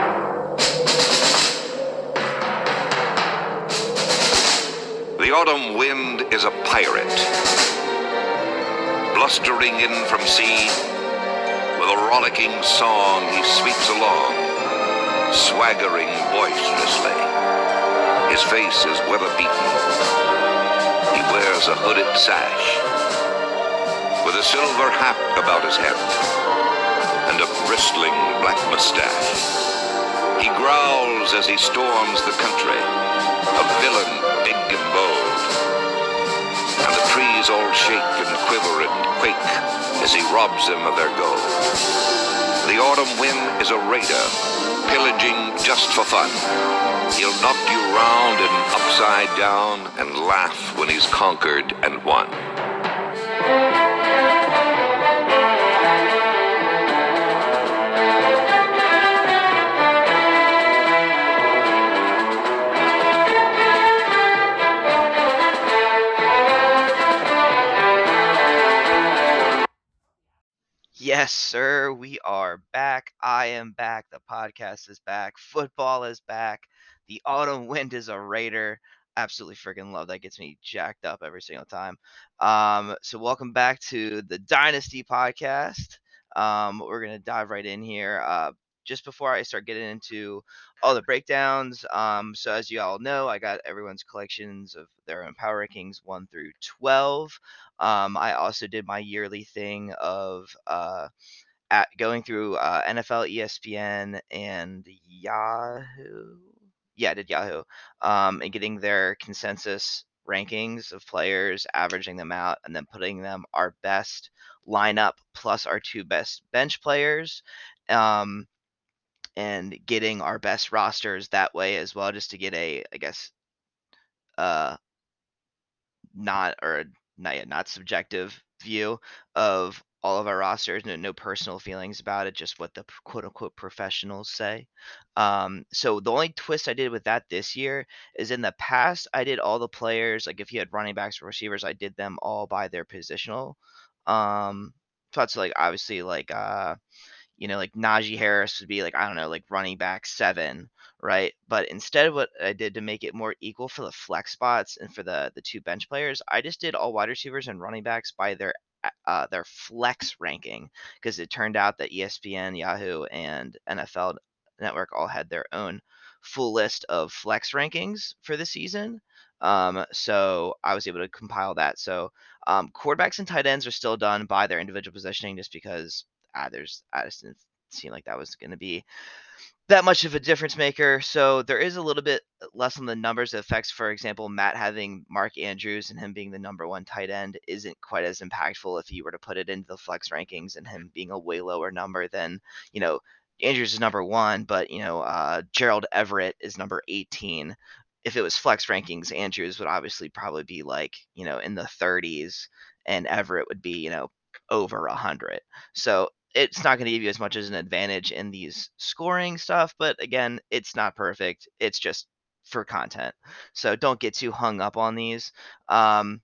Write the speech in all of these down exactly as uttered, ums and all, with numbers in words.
The autumn wind is a pirate, blustering in from sea. With a rollicking song he sweeps along, swaggering boisterously. His face is weather-beaten. He wears a hooded sash, with a silver hat about his head, and a bristling black mustache. He growls as he storms the country, a villain big and bold. And the trees all shake and quiver and quake as he robs them of their gold. The autumn wind is a raider, pillaging just for fun. He'll knock you round and upside down and laugh when he's conquered and won. Yes, sir, we are back. I am back. The podcast is back. Football is back. The autumn wind is a raider. Absolutely freaking love that. Gets me jacked up every single time. Um, so welcome back to the Dynasty podcast. Um, we're gonna dive right in here. Uh, just before I start getting into all the breakdowns, um, so as you all know, I got everyone's collections of their own power rankings one through twelve. Um, I also did my yearly thing of uh, at going through uh, N F L, E S P N, and Yahoo. Yeah, I did Yahoo, um, and getting their consensus rankings of players, averaging them out, and then putting them our best lineup plus our two best bench players, um, and getting our best rosters that way as well, just to get a, I guess, uh, not or not yet, not subjective view of all of our rosters. No, no personal feelings about it, just what the quote unquote professionals say. Um, so the only twist I did with that this year is in the past I did all the players, like if you had running backs or receivers, I did them all by their positional. Um, thoughts like obviously like uh you know, like Najee Harris would be like, I don't know, like running back seven, right? But instead, what I did to make it more equal for the flex spots and for the the two bench players, I just did all wide receivers and running backs by their uh, their flex ranking, because it turned out that E S P N, Yahoo, and N F L Network all had their own full list of flex rankings for the season. Um, so I was able to compile that. So um, quarterbacks and tight ends are still done by their individual positioning, just because ah, there's I just didn't seem like that was going to be that much of a difference maker. So there is a little bit less on the numbers effects. For example, Matt having Mark Andrews and him being the number one tight end isn't quite as impactful if you were to put it into the flex rankings, and him being a way lower number than, you know, Andrews is number one, but, you know, uh, Gerald Everett is number eighteen. If it was flex rankings, Andrews would obviously probably be like, you know, in the thirties, and Everett would be, you know, over one hundred. So it's not going to give you as much as an advantage in these scoring stuff, but again, it's not perfect. It's just for content. So don't get too hung up on these. Um,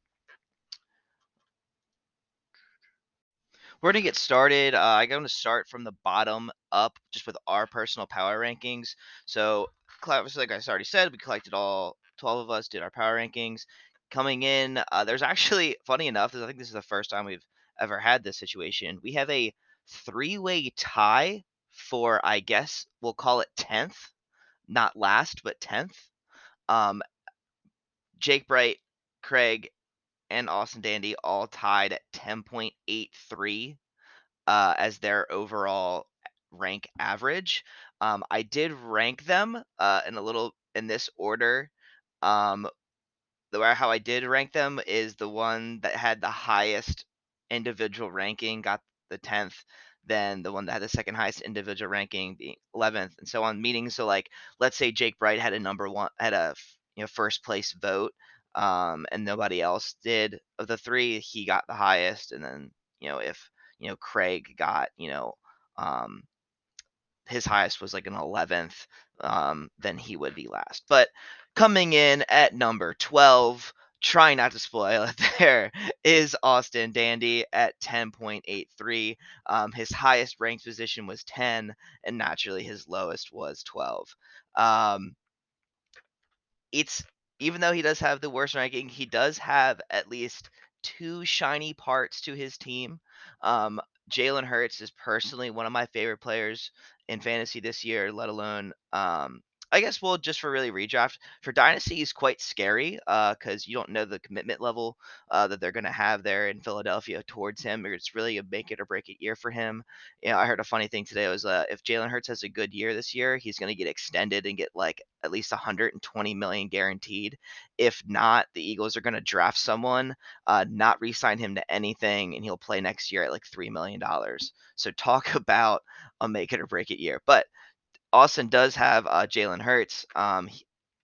we're going to get started. Uh, I'm going to start from the bottom up, just with our personal power rankings. So, like I already said, we collected all twelve of us, did our power rankings. Coming in, uh, there's actually, funny enough, I think this is the first time we've ever had this situation. We have a three-way tie for, I guess we'll call it tenth, not last, but tenth. Um, Jake Bright, Craig, and Austin Dandy all tied at ten point eight three uh, as their overall rank average. Um, I did rank them uh, in a little in this order. Um, the way how I did rank them is the one that had the highest individual ranking got the tenth, then the one that had the second highest individual ranking the eleventh, and so on. Meaning, so like, let's say Jake Bright had a number one, had a you know first place vote, um, and nobody else did. Of the three, he got the highest, and then you know if you know Craig got you know um his highest was like an eleventh, um, then he would be last. But coming in at number twelve, trying not to spoil it there, is Austin Dandy at ten point eight three. Um, his highest ranked position was ten, and naturally his lowest was twelve. Um, it's even though he does have the worst ranking, he does have at least two shiny parts to his team. Um, Jalen Hurts is personally one of my favorite players in fantasy this year, let alone um, I guess well just for really redraft. For dynasty, he's quite scary because you don't know the commitment level uh, that they're going to have there in Philadelphia towards him. It's really a make it or break it year for him. You know, I heard a funny thing today was uh, if Jalen Hurts has a good year this year, he's going to get extended and get like at least one hundred twenty million guaranteed. If not, the Eagles are going to draft someone, uh, not re-sign him to anything, and he'll play next year at like three million dollars. So talk about a make it or break it year. But Austin does have uh, Jalen Hurts. Um, he,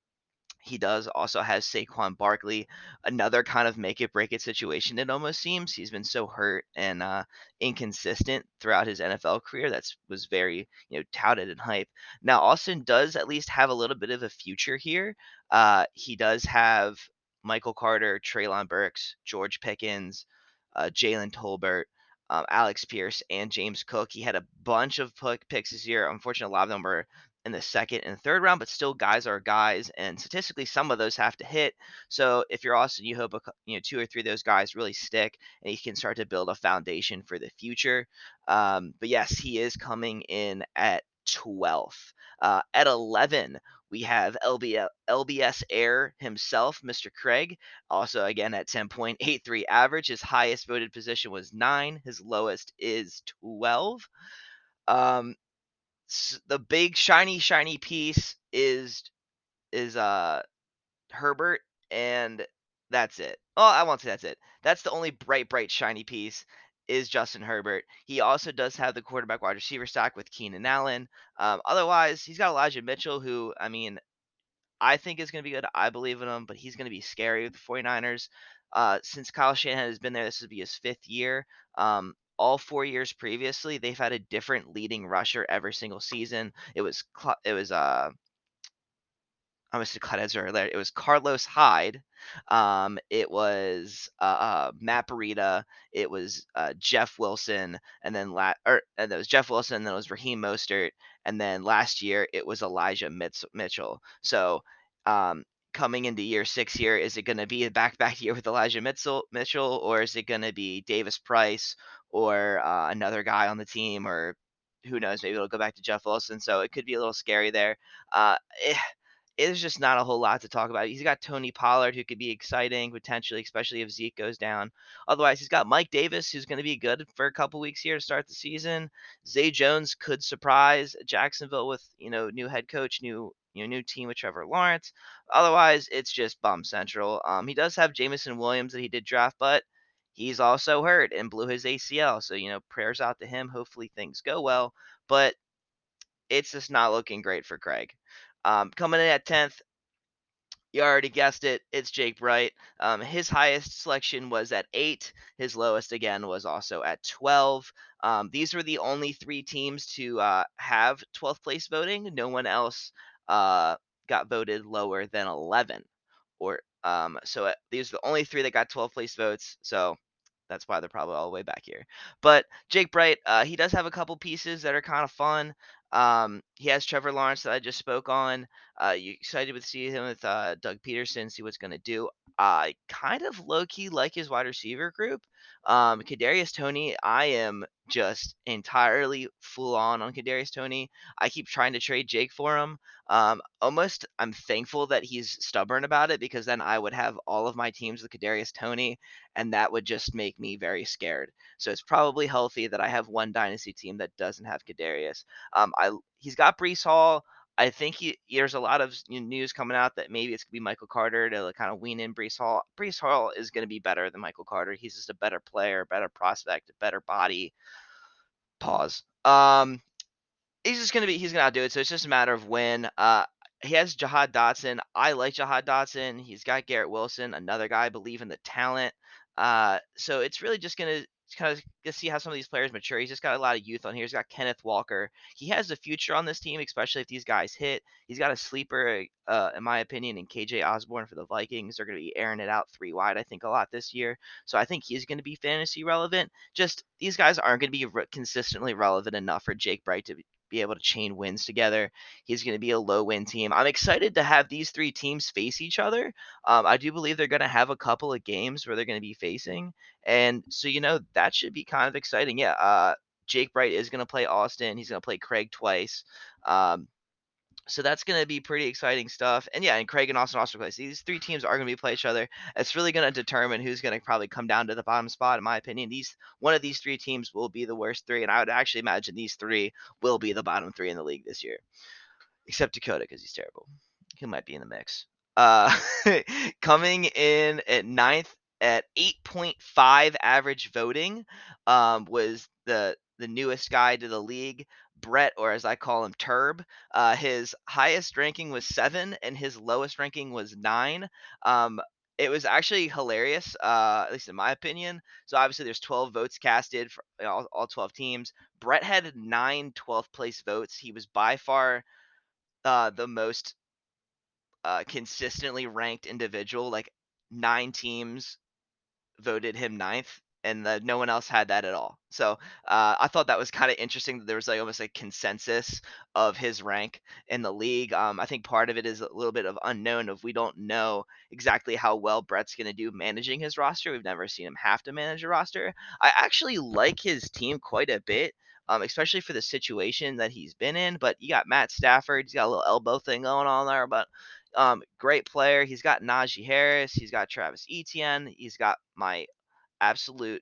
he does also has Saquon Barkley, another kind of make it break it situation. It almost seems he's been so hurt and uh, inconsistent throughout his N F L career. That's was very you know touted and hype. Now Austin does at least have a little bit of a future here. Uh, he does have Michael Carter, Traylon Burks, George Pickens, uh, Jalen Tolbert. Um, Alex Pierce and James Cook. He had a bunch of picks this year. Unfortunately, a lot of them were in the second and third round, but still guys are guys, and statistically some of those have to hit. So if you're Austin, you hope a, you know two or three of those guys really stick, and you can start to build a foundation for the future. Um, but yes, he is coming in at twelfth. Uh, at eleven, we have L B L, L B S Air himself, Mister Craig, also again at ten point eight three average. His highest voted position was nine. His lowest is twelve. Um, the big shiny shiny piece is is uh Herbert, and that's it. Oh, I won't say that's it. That's the only bright bright shiny piece is Justin Herbert. He also does have the quarterback wide receiver stack with Keenan Allen. Um, otherwise, he's got Elijah Mitchell, who I mean I think is going to be good. I believe in him, but he's going to be scary with the 49ers. Uh, since Kyle Shanahan has been there, this will be his fifth year. Um, all four years previously, they've had a different leading rusher every single season. It was it was uh I almost said Clyde Edwards-Helaire. It was Carlos Hyde. Um, it was uh, uh, Matt Breida. It was uh, Jeff Wilson, and then la- or and it was Jeff Wilson. And then it was Raheem Mostert, and then last year it was Elijah Mitz- Mitchell. So um, coming into year six here, is it going to be a back-to-back year with Elijah Mitchell, Mitchell, or is it going to be Davis Price or uh, another guy on the team, or who knows? Maybe it'll go back to Jeff Wilson. So it could be a little scary there. Uh, eh, there's just not a whole lot to talk about. He's got Tony Pollard, who could be exciting potentially, especially if Zeke goes down. Otherwise, he's got Mike Davis, who's going to be good for a couple weeks here to start the season. Zay Jones could surprise Jacksonville with you know new head coach, new you know new team with Trevor Lawrence. Otherwise, it's just bum central. Um, he does have Jamison Williams that he did draft, but he's also hurt and blew his A C L. So you know prayers out to him. Hopefully things go well, but it's just not looking great for Craig. Um, coming in at tenth, you already guessed it. It's Jake Bright. Um, his highest selection was at eight. His lowest, again, was also at twelve. Um, these were the only three teams to uh, have twelfth place voting. No one else uh, got voted lower than eleven. Or um, so uh, these are the only three that got twelfth place votes. So that's why they're probably all the way back here. But Jake Bright, uh, he does have a couple pieces that are kind of fun. Um, he has Trevor Lawrence that I just spoke on. Uh, you excited to see him with uh, Doug Peterson, see what's going to do. I kind of low key like his wide receiver group. Um, Kadarius Toney, I am just entirely full on on Kadarius Toney. I keep trying to trade Jake for him. Um, almost, I'm thankful that he's stubborn about it because then I would have all of my teams with Kadarius Toney, and that would just make me very scared. So it's probably healthy that I have one dynasty team that doesn't have Kadarius. Um, I he's got Brees Hall. I think he, there's a lot of news coming out that maybe it's gonna be Michael Carter to kind of wean in Brees Hall. Brees Hall is gonna be better than Michael Carter. He's just a better player, better prospect, a better body. Pause. Um, he's just gonna be he's gonna outdo it. So it's just a matter of when. Uh, he has Jahad Dotson. I like Jahad Dotson. He's got Garrett Wilson, another guy I believe in the talent. Uh, so it's really just gonna Just kind of to see how some of these players mature. He's just got a lot of youth on here. He's got Kenneth Walker. He has a future on this team, especially if these guys hit. He's got a sleeper, uh, in my opinion, in K J Osborne for the Vikings. They're going to be airing it out three wide, I think, a lot this year. So I think he's going to be fantasy relevant. Just these guys aren't going to be re- consistently relevant enough for Jake Bright to be be able to chain wins together. He's going to be a low win team. I'm excited to have these three teams face each other. Um, I do believe they're going to have a couple of games where they're going to be facing. And so, you know, that should be kind of exciting. Yeah. Uh, Jake Bright is going to play Austin. He's going to play Craig twice. Um, so that's going to be pretty exciting stuff. And yeah, and Craig and Austin also play. So these three teams are going to be play each other. It's really going to determine who's going to probably come down to the bottom spot. In my opinion, these one of these three teams will be the worst three, and I would actually imagine these three will be the bottom three in the league this year, except Dakota because he's terrible. He might be in the mix. Uh, coming in at ninth at eight point five average voting, um, was the the newest guy to the league, Brett, or as I call him, Turb. Uh, his highest ranking was seven, and his lowest ranking was nine. Um, it was actually hilarious, uh, at least in my opinion. So obviously, there's twelve votes casted for all, all twelve teams. Brett had nine twelfth place votes. He was by far uh, the most uh, consistently ranked individual. Like nine teams voted him ninth, and the, no one else had that at all. So uh, I thought that was kind of interesting that there was like almost a consensus of his rank in the league. Um, I think part of it is a little bit of unknown of we don't know exactly how well Brett's going to do managing his roster. We've never seen him have to manage a roster. I actually like his team quite a bit. Um, especially for the situation that he's been in, but you got Matt Stafford. He's got a little elbow thing going on there, but um, great player. He's got Najee Harris. He's got Travis Etienne. He's got my absolute,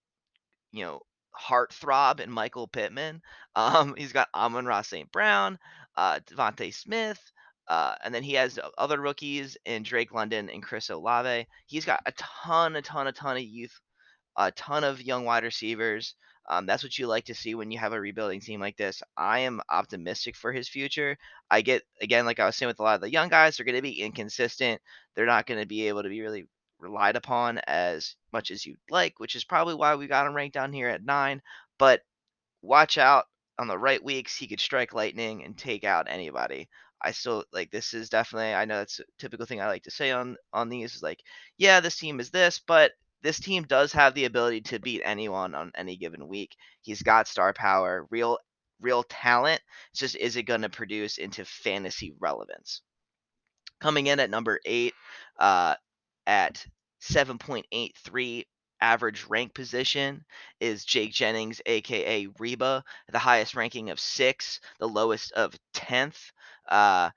you know, heartthrob in Michael Pittman. Um, he's got Amon-Ra Saint Brown, uh, Devontae Smith, uh, and then he has other rookies in Drake London and Chris Olave. He's got a ton, a ton, a ton of youth, a ton of young wide receivers. Um, that's what you like to see when you have a rebuilding team like this. I am optimistic for his future. I get, again, like I was saying with a lot of the young guys, they're going to be inconsistent. They're not going to be able to be really relied upon as much as you'd like, which is probably why we got him ranked down here at nine. But watch out, on the right weeks, he could strike lightning and take out anybody. I still like this is definitely, I know that's a typical thing I like to say on on these is like, yeah, this team is this, but this team does have the ability to beat anyone on any given week. He's got star power, real real talent. It's just, is it going to produce into fantasy relevance? Coming in at number eight, uh, at seven point eight three average rank position is Jake Jennings, aka Reba, the highest ranking of six, the lowest of tenth. Uh,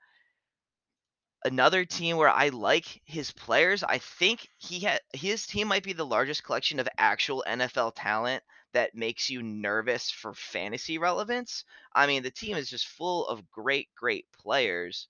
another team where I like his players. I think he had his team might be the largest collection of actual N F L talent that makes you nervous for fantasy relevance. I mean, the team is just full of great, great players.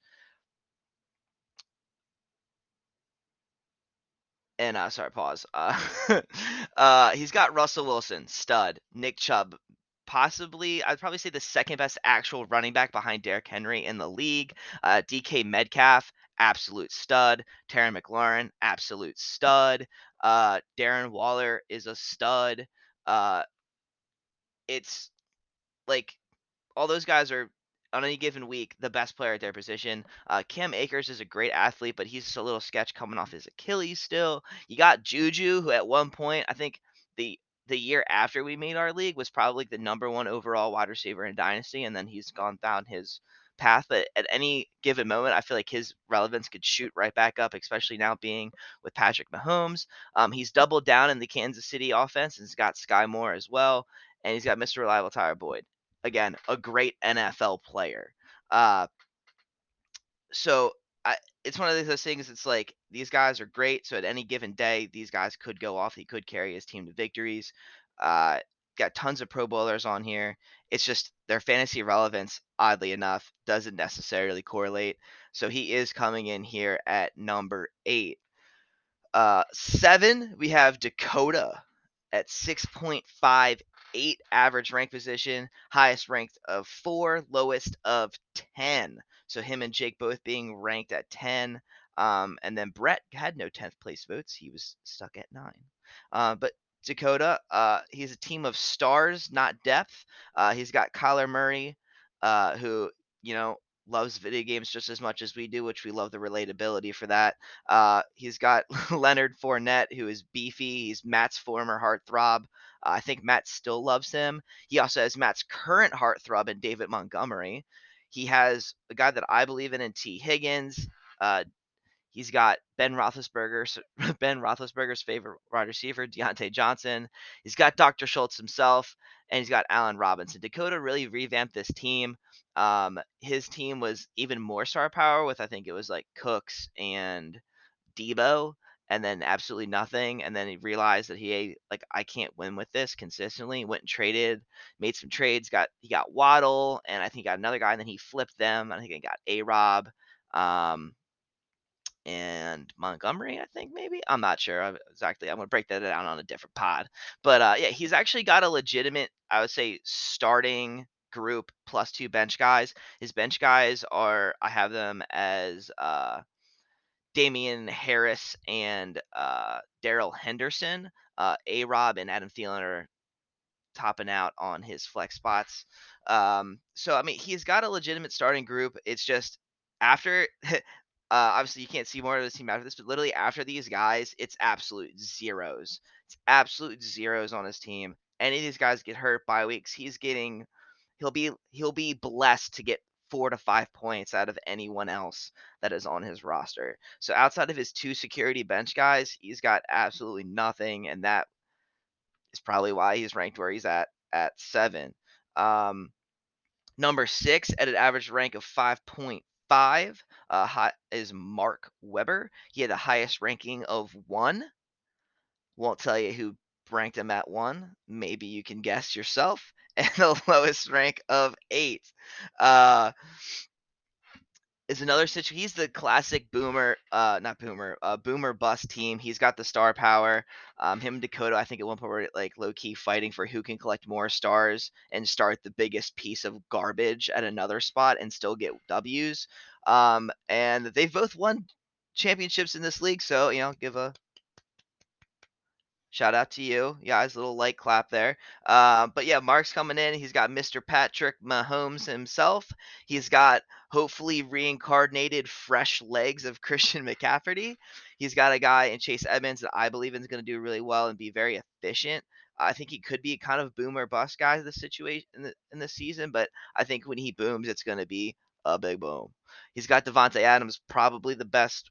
And uh, sorry, pause. Uh, uh, he's got Russell Wilson, stud. Nick Chubb, possibly, I'd probably say the second best actual running back behind Derrick Henry in the league. Uh, D K Metcalf, absolute stud. Terry McLaurin, absolute stud. Uh, Darren Waller is a stud. Uh, it's like all those guys are on any given week the best player at their position. Uh, Cam Akers is a great athlete, but he's just a little sketch coming off his Achilles still. You got Juju, who at one point I think the the year after we made our league was probably the number one overall wide receiver in Dynasty, and then he's gone down his path. But at any given moment, I feel like his relevance could shoot right back up, especially now being with Patrick Mahomes. Um, he's doubled down in the Kansas City offense and he's got Sky Moore as well, and he's got Mister Reliable Tyler Boyd, again, a great N F L player. Uh, so I, it's one of those things. It's like these guys are great. So at any given day, these guys could go off. He could carry his team to victories. Uh, got tons of Pro Bowlers on here. It's just their fantasy relevance, oddly enough, doesn't necessarily correlate. So he is coming in here at number eight. Uh, seven, we have Dakota at six point five eight average rank position, highest ranked of four, lowest of ten. So him and Jake both being ranked at ten. Um, and then Brett had no tenth place votes. He was stuck at nine. Uh, but Dakota. Uh, he's a team of stars, not depth. Uh, he's got Kyler Murray, uh, who you know loves video games just as much as we do, which we love the relatability for that. Uh, he's got Leonard Fournette, who is beefy. He's Matt's former heartthrob. Uh, I think Matt still loves him. He also has Matt's current heartthrob in David Montgomery. He has a guy that I believe in in T. Higgins. Uh, He's got Ben Roethlisberger's Ben Roethlisberger's favorite wide receiver, Deontay Johnson. He's got Doctor Schultz himself, and he's got Allen Robinson. Dakota really revamped this team. Um, his team was even more star power with I think it was like Cooks and Debo, and then absolutely nothing. And then he realized that he like I can't win with this consistently. Went and traded, made some trades. Got he got Waddle, and I think he got another guy, and then he flipped them. I think he got A Rob. Um, and Montgomery, I think maybe. I'm not sure uh, exactly. I'm gonna break that down on a different pod. But uh, yeah, he's actually got a legitimate, I would say, starting group plus two bench guys. His bench guys are I have them as uh, Damian Harris and uh, Daryl Henderson. Uh, A Rob and Adam Thielen are topping out on his flex spots. Um, so I mean, he's got a legitimate starting group. It's just after, uh, obviously you can't see more of this team after this, but literally after these guys, it's absolute zeros. It's absolute zeros on his team. Any of these guys get hurt by weeks, he's getting, he'll be he'll be blessed to get four to five points out of anyone else that is on his roster. So outside of his two security bench guys, he's got absolutely nothing, and that is probably why he's ranked where he's at at seven. Um, number six at an average rank of five point five uh, hot is Mark Weber. He had the highest ranking of one. Won't tell you who ranked him at one. Maybe you can guess yourself. And the lowest rank of eight. Uh, is another situation. He's the classic boomer, uh, not boomer, uh, boomer bust team. He's got the star power. Um, him and Dakota, I think at one point were like low key fighting for who can collect more stars and start the biggest piece of garbage at another spot and still get W's. Um, and they've both won championships in this league, so you know, give a shout out to you. Yeah, his little light clap there. Uh, but yeah, Mark's coming in. He's got Mister Patrick Mahomes himself. He's got hopefully reincarnated fresh legs of Christian McCaffrey. He's got a guy in Chase Edmonds that I believe is going to do really well and be very efficient. I think he could be kind of boom or bust guy in the situation in the in the season, but I think when he booms, it's going to be a big boom. He's got Devontae Adams, probably the best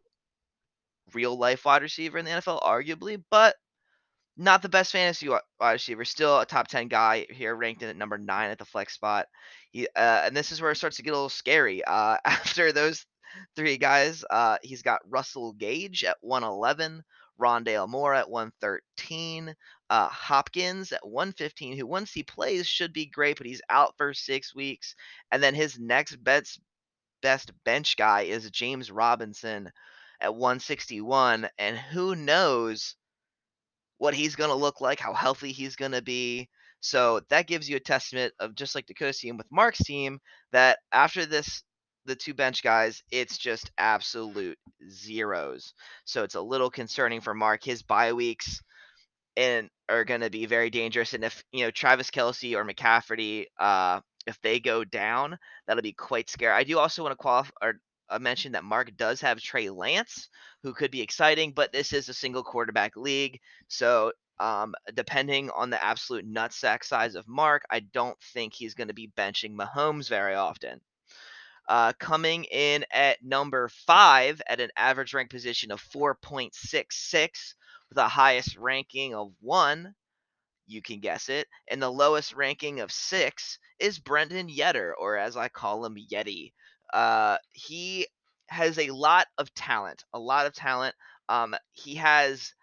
real life wide receiver in the N F L, arguably, but not the best fantasy wide receiver. Still a top ten guy here, ranked in at number nine at the flex spot. He, uh, and this is where it starts to get a little scary. Uh, after those three guys, uh, he's got Russell Gage at one eleven, Rondale Moore at one thirteen, uh, Hopkins at one fifteen, who once he plays should be great, but he's out for six weeks. And then his next best, best bench guy is James Robinson at one sixty-one. And who knows what he's going to look like, how healthy he's going to be. So that gives you a testament of just like Dakota's team with Mark's team, that after this, the two bench guys, it's just absolute zeros. So it's a little concerning for Mark. His bye weeks and are going to be very dangerous. And if you know Travis Kelce or McCaffrey, uh, if they go down, that'll be quite scary. I do also want to qualify or uh, mention that Mark does have Trey Lance, who could be exciting, but this is a single quarterback league, so um, depending on the absolute nutsack size of Mark, I don't think he's going to be benching Mahomes very often. Uh, coming in at number five at an average rank position of four point six six with a highest ranking of one, you can guess it, and the lowest ranking of six is Brendan Yetter, or as I call him, Yeti. Uh, he has a lot of talent, a lot of talent. Um, he has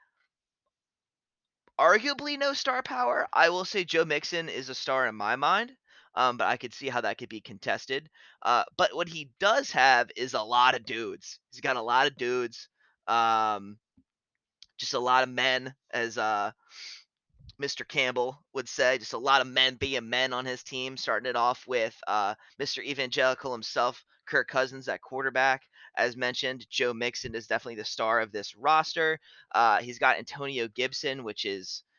arguably no star power. I will say Joe Mixon is a star in my mind, um, but I could see how that could be contested. Uh, but what he does have is a lot of dudes. He's got a lot of dudes, um, just a lot of men, as uh, Mister Campbell would say. Just a lot of men being men on his team. Starting it off with uh, Mister Evangelical himself, Kirk Cousins at quarterback. As mentioned, Joe Mixon is definitely the star of this roster. Uh, he's got Antonio Gibson, which is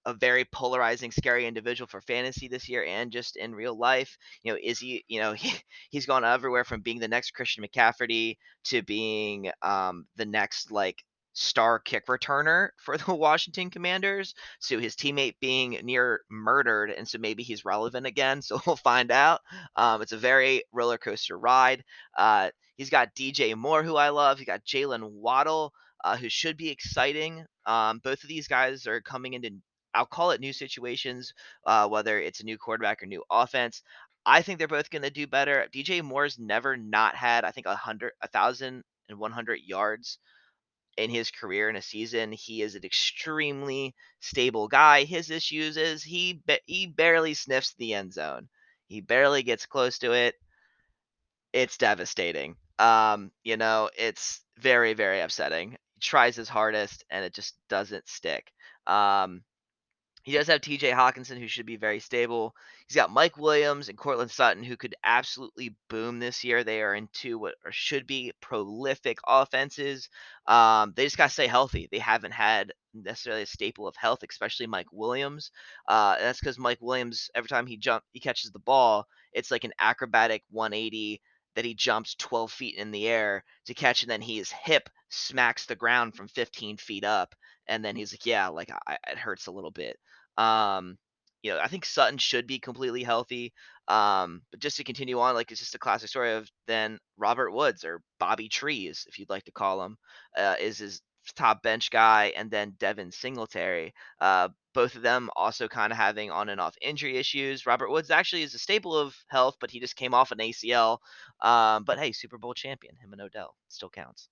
a very polarizing, scary individual for fantasy this year and just in real life. You know, is he, you know, he, he's gone everywhere from being the next Christian McCaffrey to being um, the next like star kick returner for the Washington Commanders, to his teammate being near murdered. And so maybe he's relevant again. So we'll find out. Um, it's a very roller coaster ride. Uh, he's got D J Moore, who I love. He got Jalen Waddle, uh, who should be exciting. Um, both of these guys are coming into, I'll call it new situations, uh, whether it's a new quarterback or new offense. I think they're both going to do better. D J Moore's never not had, I think, a hundred, a thousand and one hundred yards in his career in a season. He is an extremely stable guy. His issues is he he barely sniffs the end zone. He barely gets close to it. It's devastating. Um, you know, it's very, very upsetting. He tries his hardest and it just doesn't stick. Um, he does have T J Hawkinson, who should be very stable. He's got Mike Williams and Cortland Sutton, who could absolutely boom this year. They are into what or should be prolific offenses. Um, they just got to stay healthy. They haven't had necessarily a staple of health, especially Mike Williams. Uh, that's because Mike Williams, every time he jump, he catches the ball, it's like an acrobatic one eighty that he jumps twelve feet in the air to catch, and then his hip smacks the ground from fifteen feet up, and then he's like, "Yeah, like I, it hurts a little bit." Um, you know, I think Sutton should be completely healthy. Um, but just to continue on, like it's just a classic story of then Robert Woods, or Bobby Trees, if you'd like to call him, uh, is his top bench guy, and then Devin Singletary. Uh, both of them also kind of having on and off injury issues. Robert Woods actually is a staple of health, but he just came off an A C L. Um, but hey, Super Bowl champion, him and Odell still counts.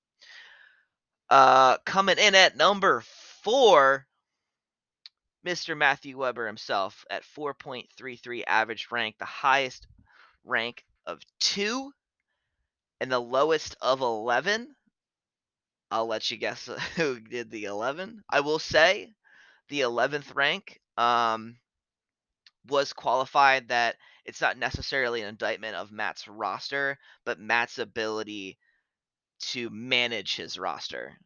Uh, coming in at number four, Mister Matthew Weber himself at four point three three average rank, the highest rank of two and the lowest of eleven. I'll let you guess who did the eleven. I will say the eleventh rank um, was qualified that it's not necessarily an indictment of Matt's roster, but Matt's ability to manage his roster.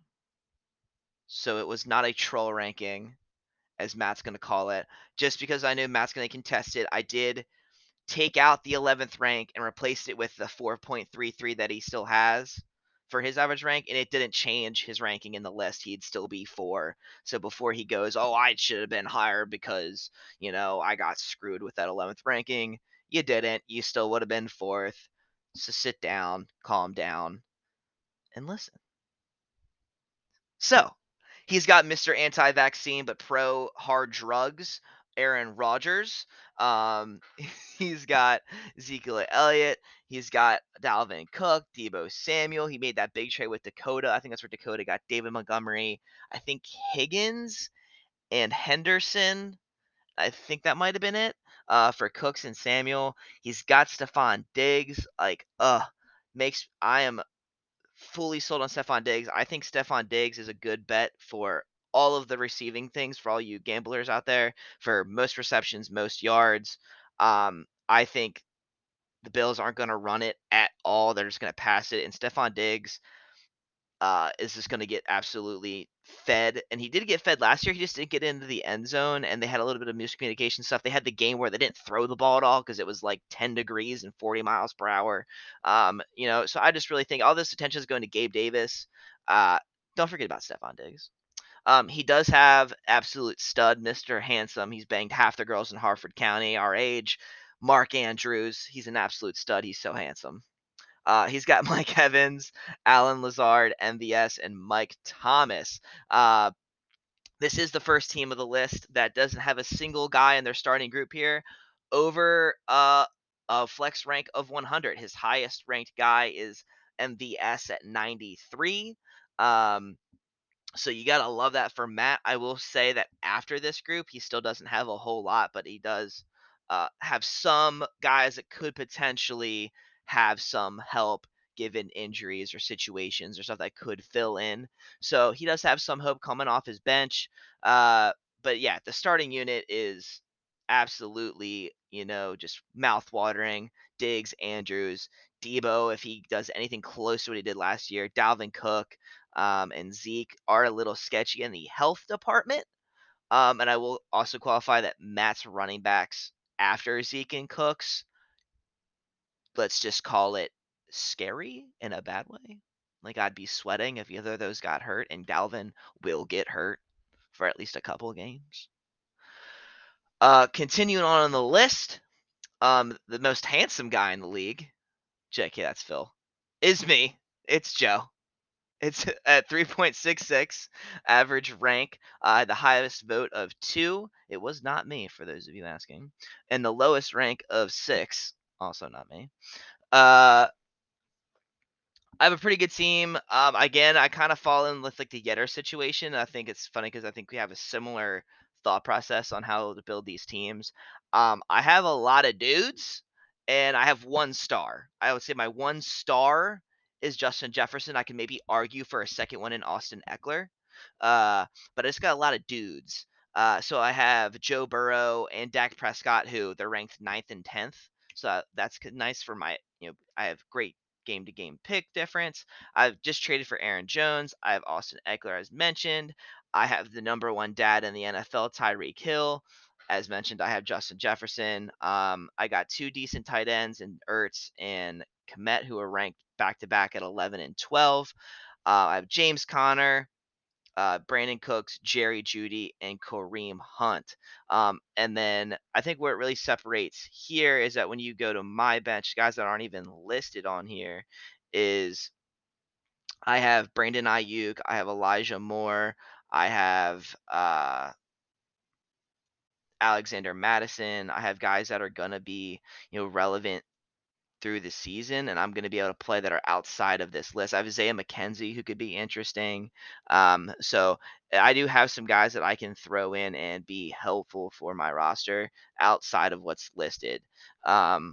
So it was not a troll ranking, as Matt's going to call it. Just because I knew Matt's going to contest it, I did take out the eleventh rank and replaced it with the four point three three that he still has for his average rank, and it didn't change his ranking in the list. He'd still be four. So before he goes, oh, I should have been higher because, you know, I got screwed with that eleventh ranking. You didn't. You still would have been fourth. So sit down, calm down, and listen. So, he's got Mister Anti-Vaccine but pro hard drugs, Aaron Rodgers. Um, he's got Ezekiel Elliott. He's got Dalvin Cook, Deebo Samuel. He made that big trade with Dakota. I think that's where Dakota got David Montgomery. I think Higgins and Henderson. I think that might have been it uh, for Cooks and Samuel. He's got Stephon Diggs. Like, uh, makes I am fully sold on Stephon Diggs. I think Stephon Diggs is a good bet for all of the receiving things for all you gamblers out there, for most receptions, most yards. Um, I think the Bills aren't going to run it at all. They're just going to pass it. And Stephon Diggs uh, is just going to get absolutely fed. And he did get fed last year. He just didn't get into the end zone, and they had a little bit of miscommunication stuff. They had the game where they didn't throw the ball at all because it was like ten degrees and forty miles per hour. Um, you know, so I just really think all this attention is going to Gabe Davis. Uh, don't forget about Stephon Diggs. Um, he does have absolute stud, Mister Handsome. He's banged half the girls in Harford County, our age. Mark Andrews, he's an absolute stud. He's so handsome. Uh, he's got Mike Evans, Alan Lazard, M V S, and Mike Thomas. Uh, this is the first team of the list that doesn't have a single guy in their starting group here over uh, a flex rank of one hundred. His highest ranked guy is M V S at ninety-three. Um, so you gotta love that for Matt. I will say that after this group, he still doesn't have a whole lot, but he does uh, have some guys that could potentially have some help given injuries or situations or stuff that could fill in. So he does have some hope coming off his bench. Uh, but yeah, the starting unit is absolutely, you know, just mouth-watering. Diggs, Andrews, Deebo, if he does anything close to what he did last year, Dalvin Cook, um, and Zeke are a little sketchy in the health department. Um, and I will also qualify that Matt's running backs after Zeke and Cooks, let's just call it scary in a bad way. Like I'd be sweating if either of those got hurt, and Dalvin will get hurt for at least a couple games. Uh, continuing on in the list, um, the most handsome guy in the league, J K, that's Phil, is me. It's Joe. It's at three point six six average rank, uh, the highest vote of two. It was not me, for those of you asking, and the lowest rank of six, also not me. Uh, I have a pretty good team. Um, again, I kind of fall in with like the Yetter situation. I think it's funny because I think we have a similar thought process on how to build these teams. Um, I have a lot of dudes, and I have one star. I would say my one star is Justin Jefferson. I can maybe argue for a second one in Austin Eckler, uh, but it's got a lot of dudes. Uh, so I have Joe Burrow and Dak Prescott, who they're ranked ninth and tenth. So that's nice for my, you know, I have great game to game pick difference. I've just traded for Aaron Jones. I have Austin Eckler, as mentioned. I have the number one dad in the N F L, Tyreek Hill. As mentioned, I have Justin Jefferson. Um, I got two decent tight ends in Ertz and Komet, who are ranked back to back at eleven and twelve. Uh, I have James Conner, uh, Brandon Cooks, Jerry Jeudy, and Kareem Hunt. Um, and then I think where it really separates here is that when you go to my bench, guys that aren't even listed on here, is I have Brandon Ayuk, I have Elijah Moore, I have uh, Alexander Madison. I have guys that are gonna be, you know, relevant through the season, and I'm going to be able to play that are outside of this list. I have Isaiah McKenzie who could be interesting. Um, so I do have some guys that I can throw in and be helpful for my roster outside of what's listed. Um,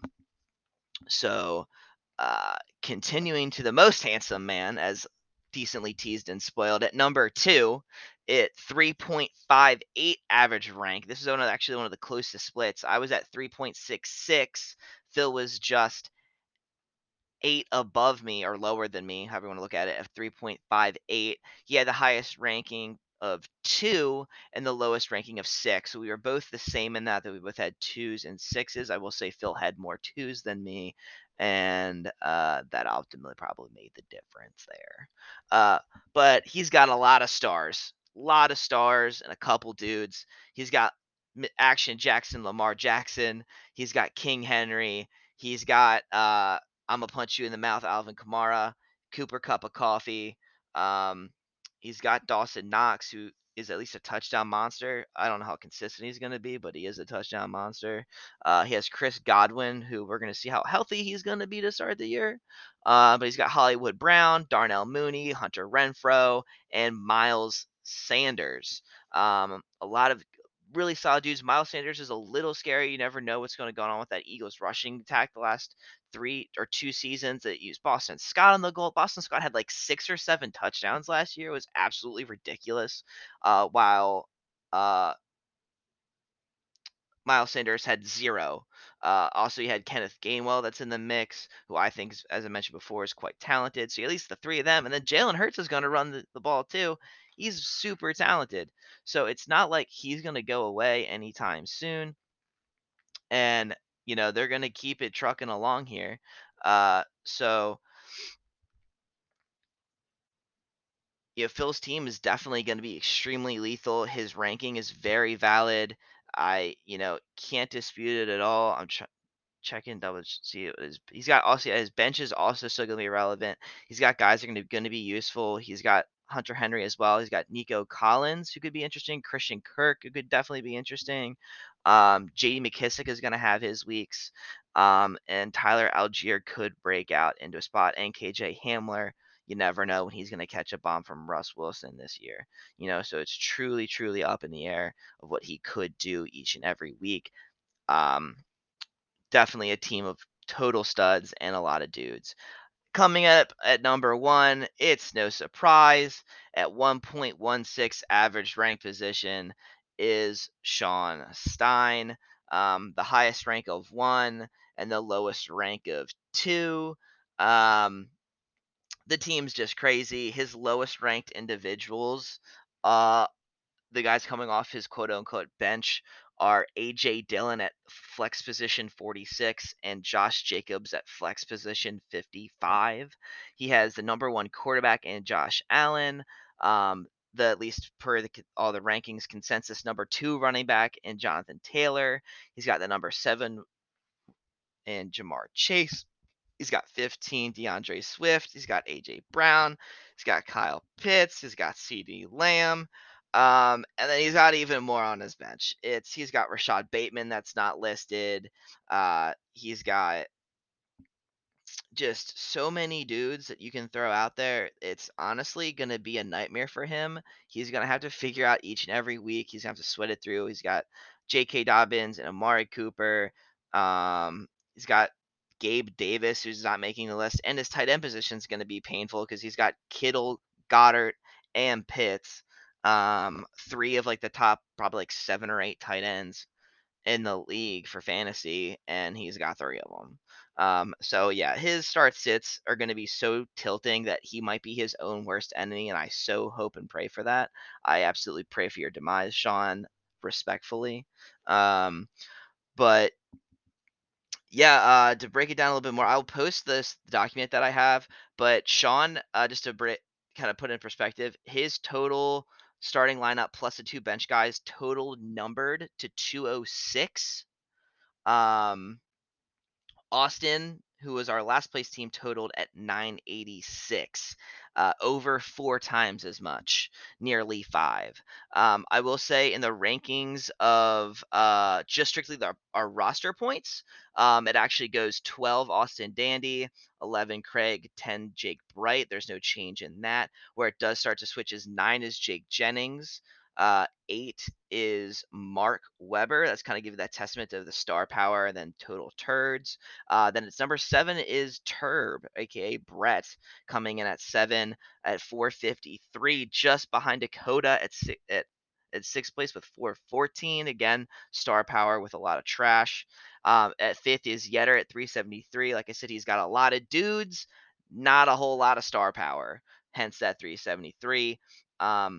so uh, continuing to the most handsome man, as decently teased and spoiled, at number two, at three point five eight average rank. This is one of, actually one of the closest splits. I was at three point six six. Phil was just eight above me or lower than me, however you want to look at it, of three point five eight. He had the highest ranking of two and the lowest ranking of six. So we were both the same in that, that we both had twos and sixes. I will say Phil had more twos than me, and uh, that ultimately probably made the difference there. Uh, but he's got a lot of stars, a lot of stars and a couple dudes. He's got Action Jackson, Lamar Jackson. He's got King Henry. He's got uh, I'm gonna punch you in the mouth, Alvin Kamara, Cooper Cup of Coffee. Um, he's got Dawson Knox, who is at least a touchdown monster. I don't know how consistent he's gonna be, but he is a touchdown monster. Uh, he has Chris Godwin, who we're gonna see how healthy he's gonna be to start the year. Uh, but he's got Hollywood Brown, Darnell Mooney, Hunter Renfrow, and Miles Sanders. Um, a lot of really solid dudes. Miles Sanders is a little scary. You never know what's going to go on with that Eagles rushing attack the last three or two seasons that used Boston Scott on the goal. Boston Scott had like six or seven touchdowns last year. It was absolutely ridiculous. Uh, while uh, Miles Sanders had zero. Uh, also, you had Kenneth Gainwell that's in the mix, who I think, is, as I mentioned before, is quite talented. So at least the three of them. And then Jalen Hurts is going to run the, the ball too. He's super talented. So it's not like he's going to go away anytime soon. And, you know, they're going to keep it trucking along here. Uh, so, you know, Phil's team is definitely going to be extremely lethal. His ranking is very valid. I, you know, can't dispute it at all. I'm trying check in double see what his he's got also his bench is also still going to be relevant. He's got guys that are going to be useful. He's got Hunter Henry as well. He's got Nico Collins, who could be interesting. Christian Kirk, who could definitely be interesting. Um, J D McKissick is going to have his weeks. Um, and Tyler Algier could break out into a spot. And K J Hamler, you never know when he's going to catch a bomb from Russ Wilson this year. You know, so it's truly, truly up in the air of what he could do each and every week. Um, Definitely a team of total studs and a lot of dudes. Coming up at number one, it's no surprise. At one point one six average rank position is Sean Stein. Um, the highest rank of one and the lowest rank of two. Um, the team's just crazy. His lowest ranked individuals, uh, the guys coming off his quote unquote bench are A J Dillon at flex position forty-six and Josh Jacobs at flex position fifty-five. He has the number one quarterback in Josh Allen. Um, the at least per the, all the rankings consensus number two running back in Jonathan Taylor. He's got the number seven in Jamar Chase. He's got fifteen DeAndre Swift. He's got A J Brown. He's got Kyle Pitts. He's got CeeDee Lamb. Um, and then he's got even more on his bench. It's he's got Rashad Bateman that's not listed. Uh, he's got just so many dudes that you can throw out there. It's honestly going to be a nightmare for him. He's going to have to figure out each and every week. He's going to have to sweat it through. He's got J K. Dobbins and Amari Cooper. Um, he's got Gabe Davis, who's not making the list. And his tight end position is going to be painful because he's got Kittle, Goddard, and Pitts. Um, three of like the top probably like seven or eight tight ends in the league for fantasy, and he's got three of them. Um, so yeah, his start sits are going to be so tilting that he might be his own worst enemy, and I so hope and pray for that. I absolutely pray for your demise, Sean, respectfully. Um, but yeah, uh, to break it down a little bit more, I'll post this document that I have. But Sean, uh, just to break, kind of put in perspective, his total starting lineup plus the two bench guys total numbered to two oh six. Um, Austin, who was our last place team, totaled at nine eighty-six, uh, over four times as much, nearly five. Um, I will say in the rankings of uh, just strictly the, our roster points, um, it actually goes twelve Austin Dandy, eleven Craig, ten Jake Bright. There's no change in that. Where it does start to switch is nine is Jake Jennings. Uh, eight is Mark Weber. That's kind of give you that testament of the star power and then total turds. Uh, then it's number seven is Turb, aka Brett, coming in at seven at four fifty-three, just behind Dakota at six, at, at sixth place with four fourteen. Again, star power with a lot of trash. Um, at fifth is Yetter at three seventy-three. Like I said, he's got a lot of dudes, not a whole lot of star power. Hence that three seventy-three. Um,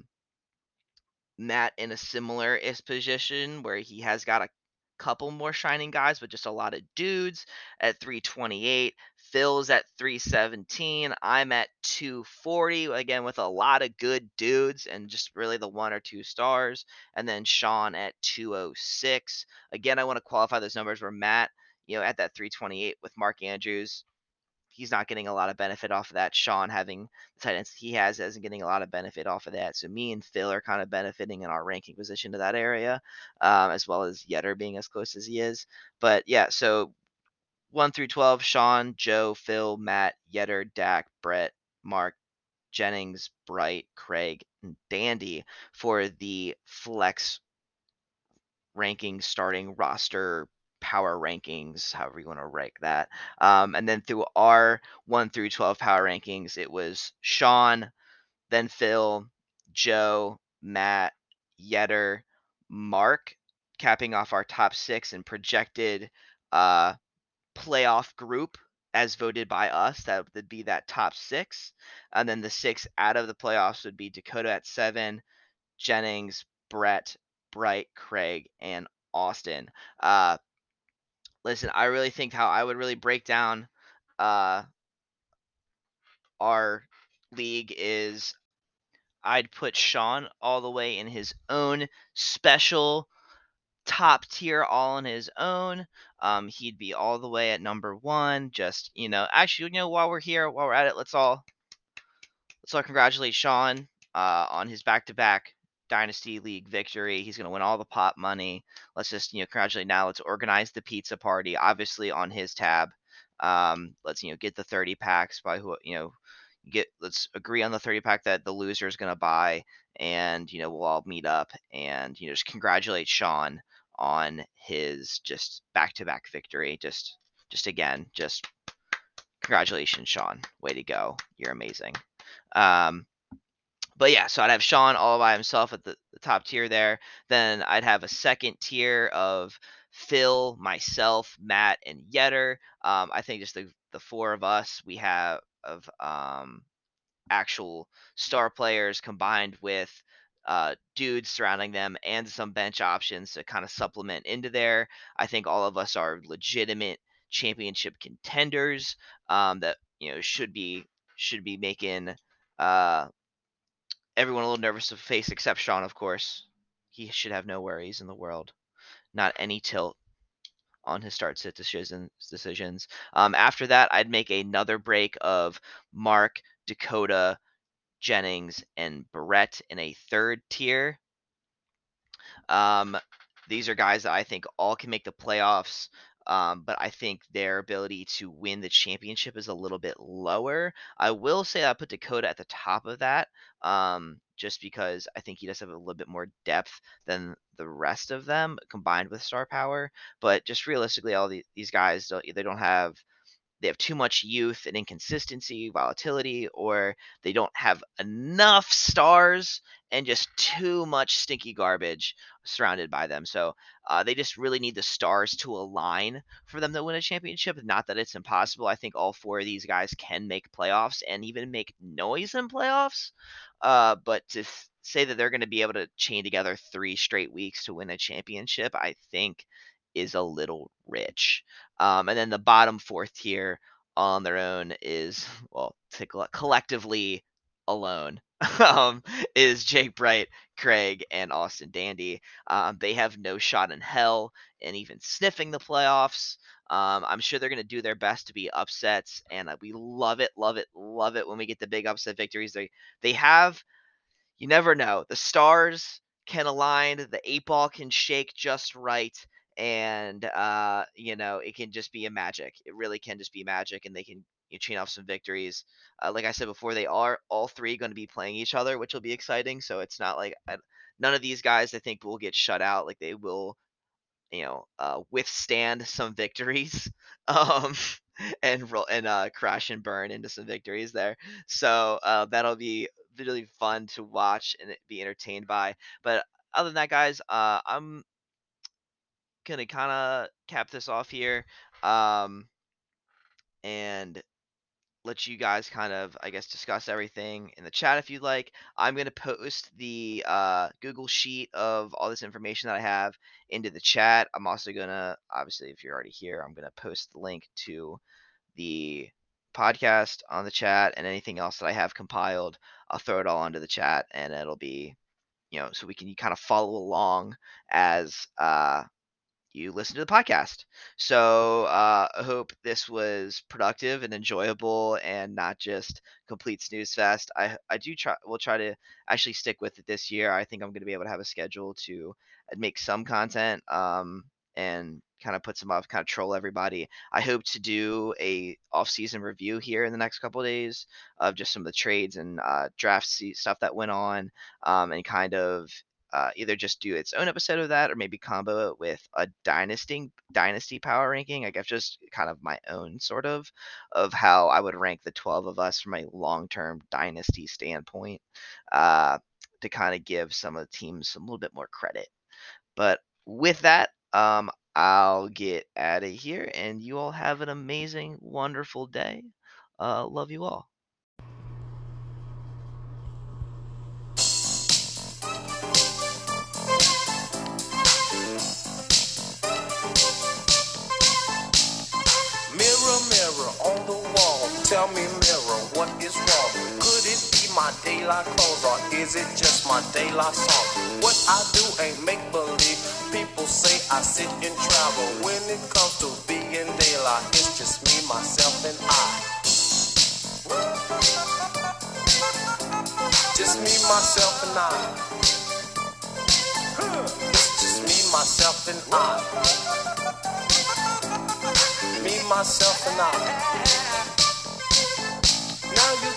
Matt in a similar ish position where he has got a couple more shining guys, but just a lot of dudes at three twenty-eight. Phil's at three seventeen. I'm at two forty, again, with a lot of good dudes and just really the one or two stars. And then Sean at two oh six. Again, I want to qualify those numbers where Matt, you know, at that three twenty-eight with Mark Andrews, he's not getting a lot of benefit off of that. Sean having the tight ends he has isn't getting a lot of benefit off of that. So me and Phil are kind of benefiting in our ranking position to that area, um, as well as Yetter being as close as he is. But yeah, so one through twelve, Sean, Joe, Phil, Matt, Yetter, Dak, Brett, Mark, Jennings, Bright, Craig, and Dandy for the flex ranking starting roster power rankings, however you want to rank that. Um, and then through our one through twelve power rankings, it was Sean, then Phil, Joe, Matt, Yetter, Mark, capping off our top six and projected uh, playoff group as voted by us. That would be that top six. And then the six out of the playoffs would be Dakota at seven, Jennings, Brett, Bright, Craig, and Austin. Uh, listen, I really think how I would really break down uh, our league is I'd put Sean all the way in his own special top tier, all on his own. Um, he'd be all the way at number one. Just you know, actually, you know, while we're here, while we're at it, let's all let's all congratulate Sean uh, on his back-to-back Dynasty League victory. He's going to win all the pot money. Let's just, you know, congratulate now. Let's organize the pizza party, obviously on his tab. Um, let's, you know, get the thirty packs by who, you know, get, let's agree on the thirty pack that the loser is going to buy. And, you know, we'll all meet up and, you know, just congratulate Sean on his just back-to-back victory. Just, just again, just congratulations, Sean. Way to go. You're amazing. Um, but yeah, so I'd have Sean all by himself at the, the top tier there. Then I'd have a second tier of Phil, myself, Matt, and Yetter. Um, I think just the, the four of us, we have of um, actual star players combined with uh, dudes surrounding them and some bench options to kind of supplement into there. I think all of us are legitimate championship contenders um, that you know should be should be making uh, everyone a little nervous to face, except Sean, of course. He should have no worries in the world, not any tilt on his start sit decisions. Decisions. Um, after that, I'd make another break of Mark, Dakota, Jennings, and Barrett in a third tier. Um, these are guys that I think all can make the playoffs, um, but I think their ability to win the championship is a little bit lower. I will say I put Dakota at the top of that, um, just because I think he does have a little bit more depth than the rest of them combined with star power. But just realistically, all the, these guys don't, they don't have they have too much youth and inconsistency, volatility, or they don't have enough stars and just too much stinky garbage surrounded by them. So uh, they just really need the stars to align for them to win a championship. Not that it's impossible. I think all four of these guys can make playoffs and even make noise in playoffs. Uh, but to f- say that they're going to be able to chain together three straight weeks to win a championship, I think is a little rich. Um, and then the bottom fourth tier on their own is, well, to coll- collectively alone, um, is Jake Bright, Craig, and Austin Dandy. Um, they have no shot in hell in even sniffing the playoffs. Um, I'm sure they're going to do their best to be upsets, and uh, we love it, love it, love it when we get the big upset victories. They they have, you never know. The stars can align, the eight ball can shake just right, and uh, you know, it can just be a magic. It really can just be magic, and they can you know, chain off some victories. Uh, like I said before, they are all three going to be playing each other, which will be exciting. So it's not like I, none of these guys I think will get shut out. Like they will you know, uh, withstand some victories, um, and roll and uh, crash and burn into some victories there. So uh, that'll be really fun to watch and be entertained by. But other than that, guys, uh, I'm gonna kind of cap this off here, um, and let you guys kind of, I guess, discuss everything in the chat if you'd like. I'm going to post the uh, Google Sheet of all this information that I have into the chat. I'm also going to, obviously, if you're already here, I'm going to post the link to the podcast on the chat, and anything else that I have compiled, I'll throw it all onto the chat, and it'll be, you know, so we can kind of follow along as uh, you listen to the podcast. So uh, I hope this was productive and enjoyable and not just complete snooze fest. I I do try. We'll try to actually stick with it this year. I think I'm going to be able to have a schedule to make some content um, and kind of put some up, kind of troll everybody. I hope to do a off-season review here in the next couple of days of just some of the trades and uh, draft stuff that went on, um, and kind of uh, either just do its own episode of that or maybe combo it with a dynasty dynasty power ranking. I guess just kind of my own sort of of how I would rank the twelve of us from a long-term dynasty standpoint, uh, to kind of give some of the teams a little bit more credit. But with that, um, I'll get out of here, and you all have an amazing, wonderful day. Uh, love you all. Mirror, mirror on the wall, tell me, mirror, what is wrong? Could it be my daylight clothes, or is it just my daylight song? What I do ain't make-believe. People say I sit and travel. When it comes to being daylight, it's just me, myself, and I. Just me, myself, and I. It's just me, myself, and I. Me, myself, and I.